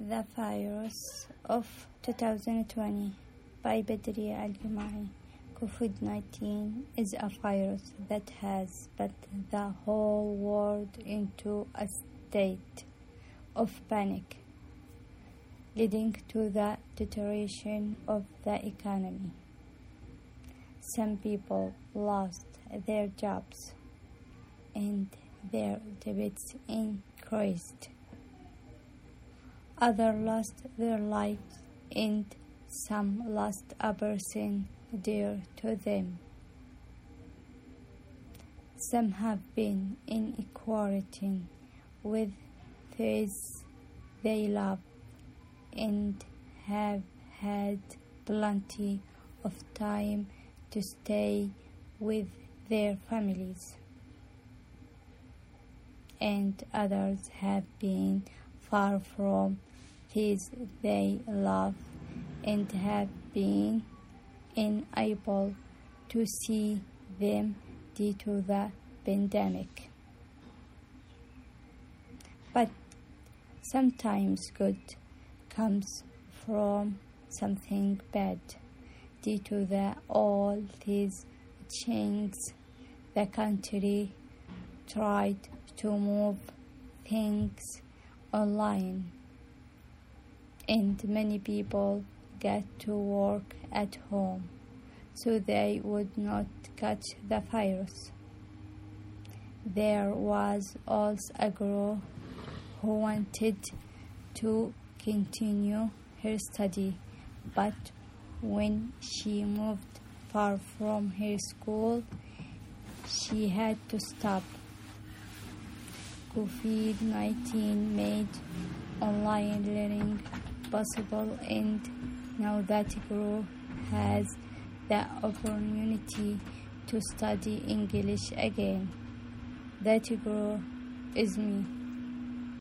The Virus of 2020 by Badri Al-Jumai. COVID-19 is a virus that has put the whole world into a state of panic, leading to the deterioration of the economy. Some people lost their jobs and their debts increased. Others lost their lives and some lost a person dear to them. Some have been in quarantine with those they love and have had plenty of time to stay with their families. And others have been far from those they love and have been unable to see them due to the pandemic. But sometimes good comes from something bad. Due to all these changes, the country tried to move things online, and many people get to work at home so they would not catch the virus. There was also a girl who wanted to continue her study, but when she moved far from her school, she had to stop. COVID-19 made online learning possible, and now that girl has the opportunity to study English again. That girl is me.